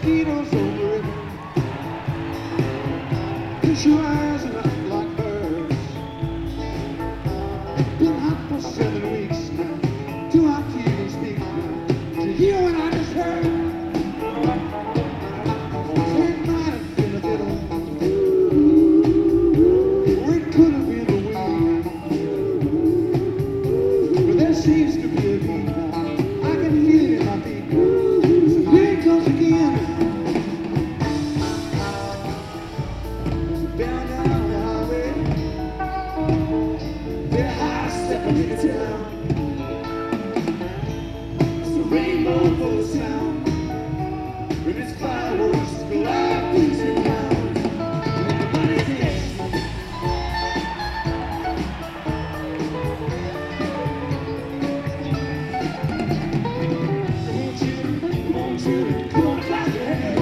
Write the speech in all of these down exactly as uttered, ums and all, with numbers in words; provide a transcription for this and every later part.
mosquitoes over it. Kiss your eyes and act like birds. Been hot for seven weeks now. Too hot to even speak now. Did you hear what I just heard? It might have been a fiddle, or it could have been the wind. But there seems to be a beat now. I can feel it in my feet. So here it comes again. Down down the highway, they're high stepping into town. It's a rainbow full of sound. With its fireworks, glad things and round. Make the money dance. Come on, children, come on, children, come on, clap your hands.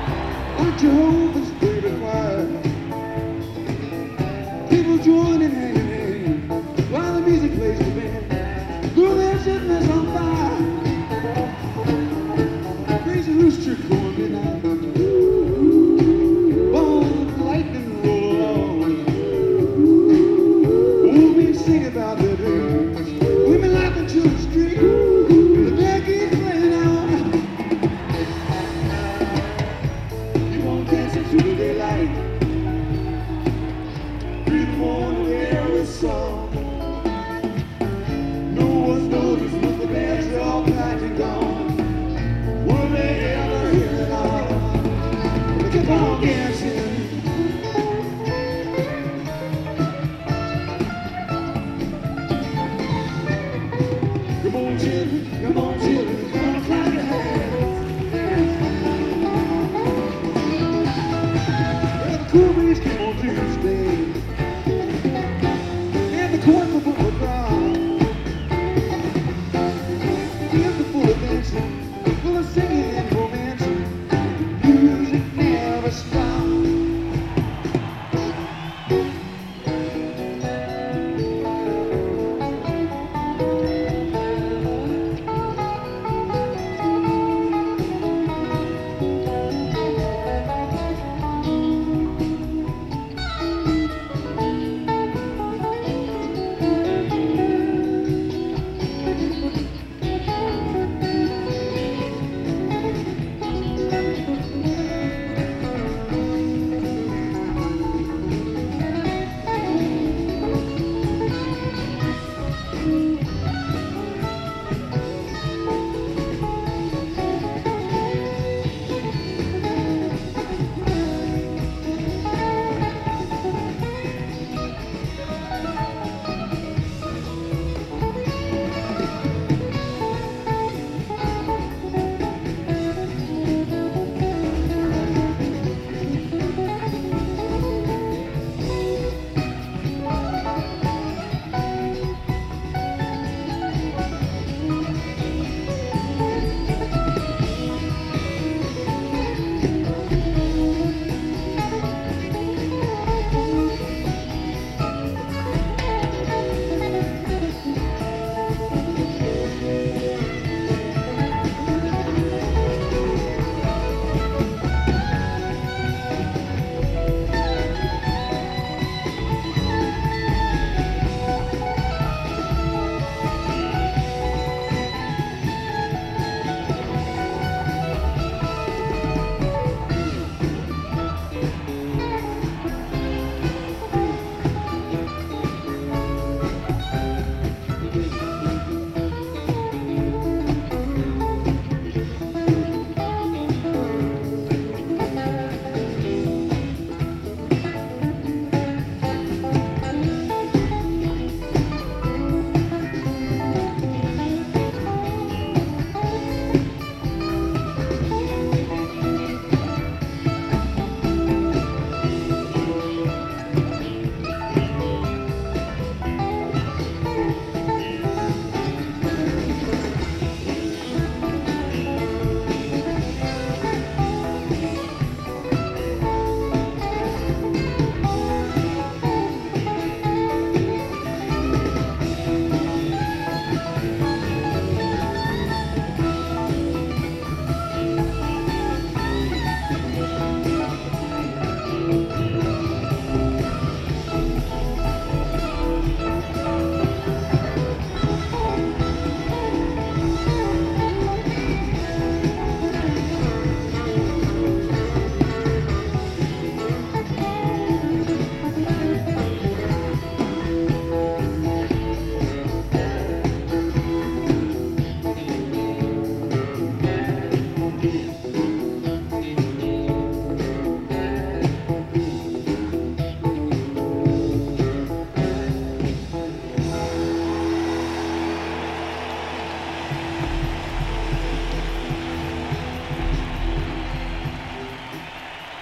Jehovah's great and wide. People joining hands.